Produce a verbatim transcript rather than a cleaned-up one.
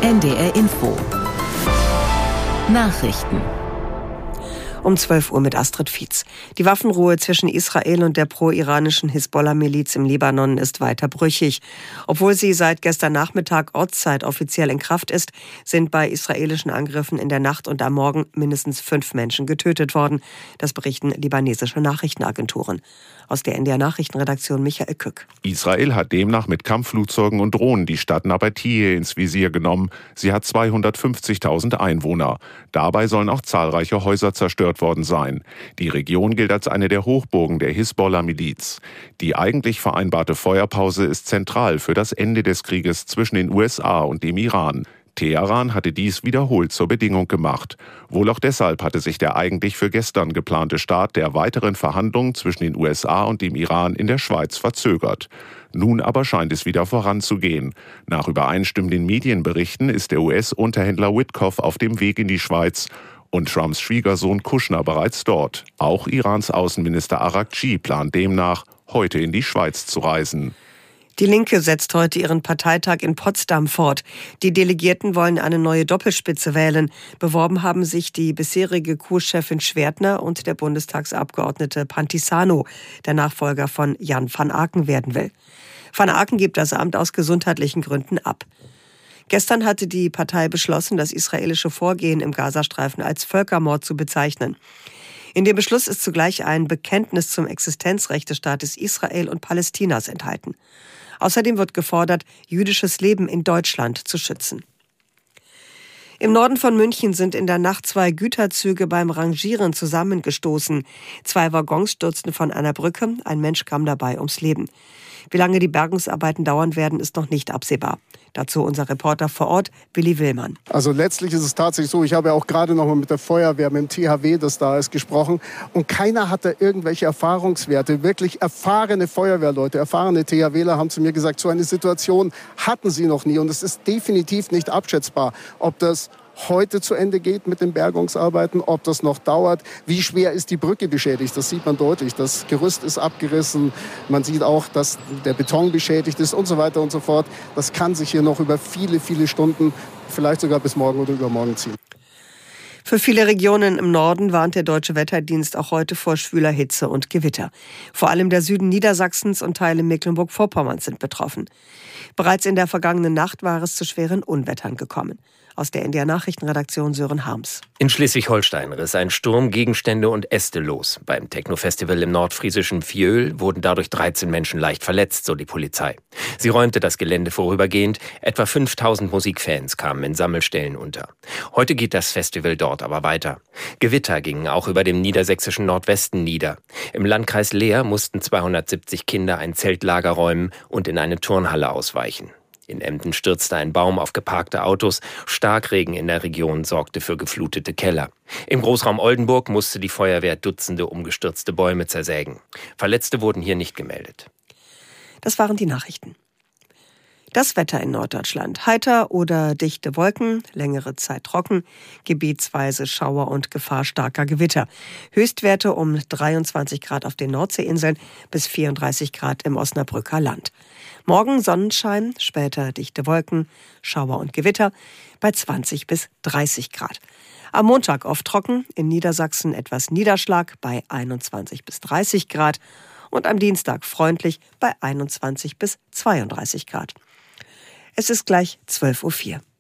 N D R Info Nachrichten um zwölf Uhr mit Astrid Fietz. Die Waffenruhe zwischen Israel und der pro-iranischen Hisbollah-Miliz im Libanon ist weiter brüchig. Obwohl sie seit gestern Nachmittag Ortszeit offiziell in Kraft ist, sind bei israelischen Angriffen in der Nacht und am Morgen mindestens fünf Menschen getötet worden. Das berichten libanesische Nachrichtenagenturen. Aus der N D R-Nachrichtenredaktion Michael Kück. Israel hat demnach mit Kampfflugzeugen und Drohnen die Stadt Nabatie ins Visier genommen. Sie hat zweihundertfünfzigtausend Einwohner. Dabei sollen auch zahlreiche Häuser zerstört worden sein. Die Region gilt als eine der Hochburgen der Hisbollah-Miliz. Die eigentlich vereinbarte Feuerpause ist zentral für das Ende des Krieges zwischen den U S A und dem Iran. Teheran hatte dies wiederholt zur Bedingung gemacht. Wohl auch deshalb hatte sich der eigentlich für gestern geplante Start der weiteren Verhandlungen zwischen den U S A und dem Iran in der Schweiz verzögert. Nun aber scheint es wieder voranzugehen. Nach übereinstimmenden Medienberichten ist der U S-Unterhändler Witkoff auf dem Weg in die Schweiz und Trumps Schwiegersohn Kushner bereits dort. Auch Irans Außenminister Araghchi plant demnach, heute in die Schweiz zu reisen. Die Linke setzt heute ihren Parteitag in Potsdam fort. Die Delegierten wollen eine neue Doppelspitze wählen. Beworben haben sich die bisherige Kurchefin Schwertner und der Bundestagsabgeordnete Pantisano, der Nachfolger von Jan van Aken werden will. Van Aken gibt das Amt aus gesundheitlichen Gründen ab. Gestern hatte die Partei beschlossen, das israelische Vorgehen im Gazastreifen als Völkermord zu bezeichnen. In dem Beschluss ist zugleich ein Bekenntnis zum Existenzrecht des Staates Israel und Palästinas enthalten. Außerdem wird gefordert, jüdisches Leben in Deutschland zu schützen. Im Norden von München sind in der Nacht zwei Güterzüge beim Rangieren zusammengestoßen. Zwei Waggons stürzten von einer Brücke, ein Mensch kam dabei ums Leben. Wie lange die Bergungsarbeiten dauern werden, ist noch nicht absehbar. Dazu unser Reporter vor Ort, Willi Willmann. Also letztlich ist es tatsächlich so, ich habe ja auch gerade noch mal mit der Feuerwehr, mit dem T H W, das da ist, gesprochen. Und keiner hat da irgendwelche Erfahrungswerte. Wirklich erfahrene Feuerwehrleute, erfahrene THWler haben zu mir gesagt, so eine Situation hatten sie noch nie. Und es ist definitiv nicht abschätzbar, ob das heute zu Ende geht mit den Bergungsarbeiten, ob das noch dauert. Wie schwer ist die Brücke beschädigt? Das sieht man deutlich. Das Gerüst ist abgerissen. Man sieht auch, dass der Beton beschädigt ist und so weiter und so fort. Das kann sich hier noch über viele, viele Stunden, vielleicht sogar bis morgen oder übermorgen ziehen. Für viele Regionen im Norden warnt der Deutsche Wetterdienst auch heute vor schwüler Hitze und Gewitter. Vor allem der Süden Niedersachsens und Teile Mecklenburg-Vorpommerns sind betroffen. Bereits in der vergangenen Nacht war es zu schweren Unwettern gekommen. Aus der N D R-Nachrichtenredaktion Sören Harms. In Schleswig-Holstein riss ein Sturm Gegenstände und Äste los. Beim Techno-Festival im nordfriesischen Viöl wurden dadurch dreizehn Menschen leicht verletzt, so die Polizei. Sie räumte das Gelände vorübergehend. Etwa fünftausend Musikfans kamen in Sammelstellen unter. Heute geht das Festival dort aber weiter. Gewitter gingen auch über dem niedersächsischen Nordwesten nieder. Im Landkreis Leer mussten zweihundertsiebzig Kinder ein Zeltlager räumen und in eine Turnhalle ausweichen. In Emden stürzte ein Baum auf geparkte Autos. Starkregen in der Region sorgte für geflutete Keller. Im Großraum Oldenburg musste die Feuerwehr Dutzende umgestürzte Bäume zersägen. Verletzte wurden hier nicht gemeldet. Das waren die Nachrichten. Das Wetter in Norddeutschland. Heiter oder dichte Wolken, längere Zeit trocken, gebietsweise Schauer und Gefahr starker Gewitter. Höchstwerte um dreiundzwanzig Grad auf den Nordseeinseln bis vierunddreißig Grad im Osnabrücker Land. Morgen Sonnenschein, später dichte Wolken, Schauer und Gewitter bei zwanzig bis dreißig Grad. Am Montag oft trocken, in Niedersachsen etwas Niederschlag bei einundzwanzig bis dreißig Grad und am Dienstag freundlich bei einundzwanzig bis zweiunddreißig Grad. Es ist gleich zwölf Uhr vier.